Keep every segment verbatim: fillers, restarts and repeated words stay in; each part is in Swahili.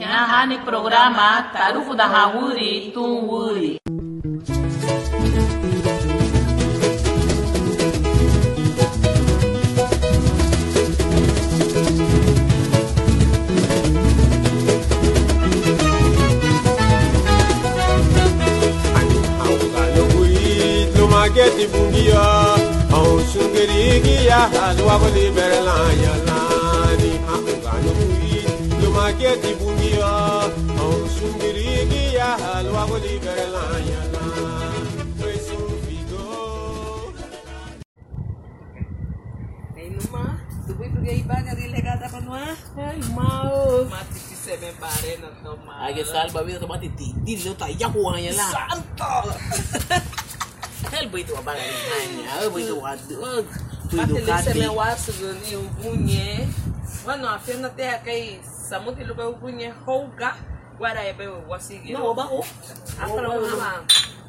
Inahani programa Tarufu da Hawuri Tunwuri. Get bungia, oh sungeri ya halwa goli berlanya lani hangano ui luma get bungia, oh sungeri ya halwa goli berlanya lani peso figo. Hey luma, tu boleh pergi ibadah di legada panua? Hey mau. Mati si sebe bare na toma. Age salva vida tomate ti, ti lo ta ya huanya la. Santo. Hel begitu apa lagi hanya, begitu ada, begitu Mati lisa me kadi. wasu ni ubunye. Wano afena te kai samuti lo ka ubunye hoga. Guarda e be wasigi. No, bajo. Akala mama.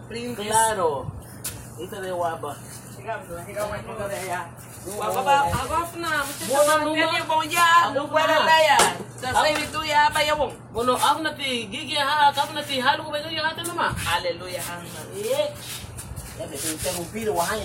Claro. Ito de waba. Sigamos, sigamos con de allá. Baba, agora funa, mucha gente bom ya, no guarda ya. Sa sai tu ya ba yawon. Bono aku nanti gigi ha, kamu nanti halu ko begitu ya hati nama. Haleluya hanga. Eh. Ya betul saya ngumpir wahaya.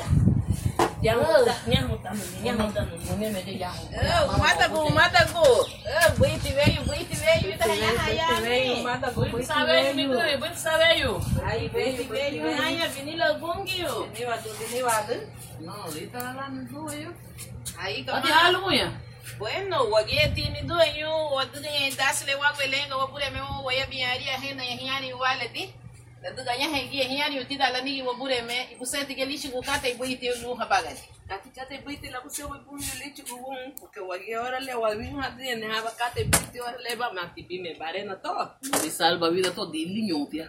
Yang dah nyah mutam, nyah mutam. Mungkin meja yang. Eh, mata ku, mata ku. Eh, buiti veio, buiti veio, ita ya haya ni. Mata ku, buiti Sabe veio. you, buiti sabe you. Ai, buiti veio, haya vinila bungio. Ni wadu, ni wadu. No, lita la ndu you. Ai, Ati halu mo ya. Bueno, wageti ni do yo, wadu ni dasle wagwelenga wapure memo waya biaria hena ya hiani waleti. Dadu ganya hegi hiani utida la nigi wabure me ibuseti ke lichi kukata ibuiti lu habagani. Katikata ibuiti la kusio ibuni lichi kuwun porque wagi ora le wagi hadi ne haba kata ibuiti ora le ba matipi me bare na to. Di salva vida to di linyo tia.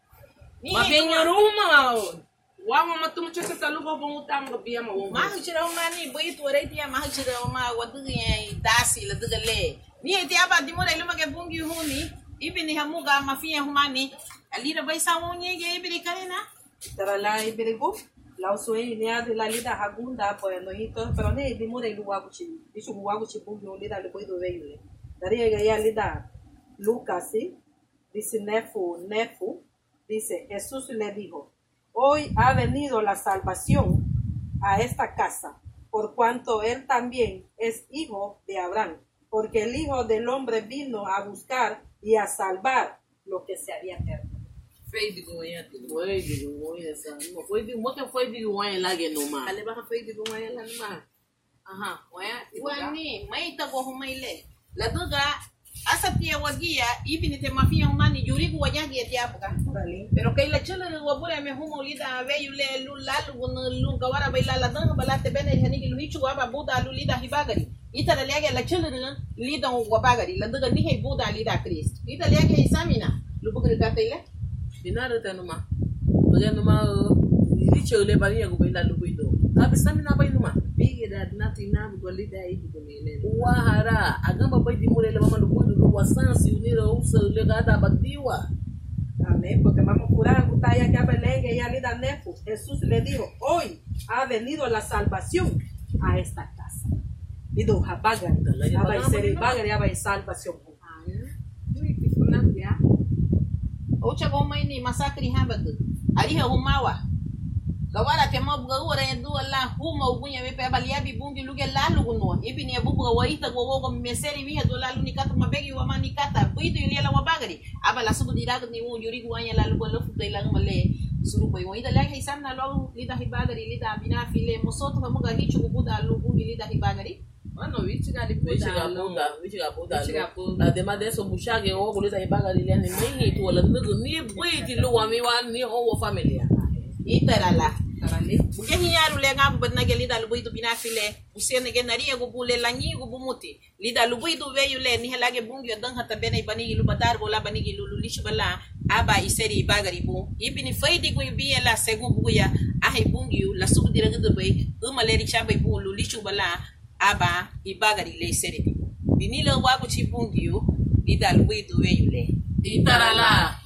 Ma benyo ruma. Wama matu mcheka talugo bongutang bia ma wo. Ma hchira uma ni ibuiti ora tia ma hchira uma wadu ye dasi la duga le. Ni tia ba dimora iluma ke bungi huni. Ibi ni hamuga mafia humani. Alira vai saunye ge ibiri karena. Tara la ibirigo. La usoi ni adi la lida hagunda po no hito pero ne di more lu wagu chi. Disu wagu chi bu no lida le boido veio. Daria ga ya lida Lucas dice nefu nefu dice Jesús le dijo, hoy ha venido la salvación a esta casa, por cuanto él también es hijo de Abraham, porque el Hijo del Hombre vino a buscar y a salvar lo que se había perdido. Fei de goiânia. Foi de goiânia essa. Não foi de, mo que foi de goiânia lá que no mar. Ale ba fei de goiânia lá no mar. Aha, oya. Wani, mai ta go humai le. La duga asa pia wagia ibini te mafia humani yurigu wajagi ya tiapuka. Pero kai la chela de wabure me humo lida veyu le lu lalu gun lu gawara baila la danga balate bene hani lu hichu aba buda lu lida hibagari. Ita la liage la chela de lida wabagari la duga ni he buda lida Christ. Ita liage isamina. Lu bugri katele. Dinara ta numa. Baga numa ni chole bari ya kubenda lubuido. Kabisa mina bai numa. Bigi da nati na goli da ibu gomene. Wahara agamba bai di mure le mama lubuido lu wasansi unira usa le gada batiwa. Amén, porque vamos a curar a ya que abelengue y a lida nefu. Jesús le dijo, hoy ha venido la salvación a esta casa. Y do habagari, abai seri bagari, abai salvación. Ui, pifuna ya. Ocha goma ini masakri habag. Ali ha humawa. Gawara te mabuga ora endu la huma ugunya me pe balia bi bungi luge la luguno. Ibi ni abubuga waita go go meseri mi do la luni kata mabegi wa mani kata. Buido yuli la wabagari. Aba la subu diraga ni wo yuri guanya la lugo lofu dai la male. Suru boy waita la hisan na lo lida hibagari lida bina file mosoto mabuga hichu buda lugu lida hibagari. Ano wichi gali Wichi ga buda, wichi ga buda. La dema de so mushage o kuleta ibaga lile ni mimi tu wala nugu ni buiti lu wa mi wa ni ho familia. Itarala. Bukan yaru le ngam badna ge lida lubu itu bina file. Usene ge nari go bule lanyi go bumuti. Lida lubu itu veyu le ni helage bungi dang hata bena ibani lu badar bola bani gi lulu lishu bala aba iseri ibagari bu. Ibini faidi go ibi la segu buya ahi bungi la subu diraga do bay umaleri chamba ibu lu lishu bala aba ibagari le iseri. Binilo wagu chi bungi lida lubu itu veyu le. Itarala.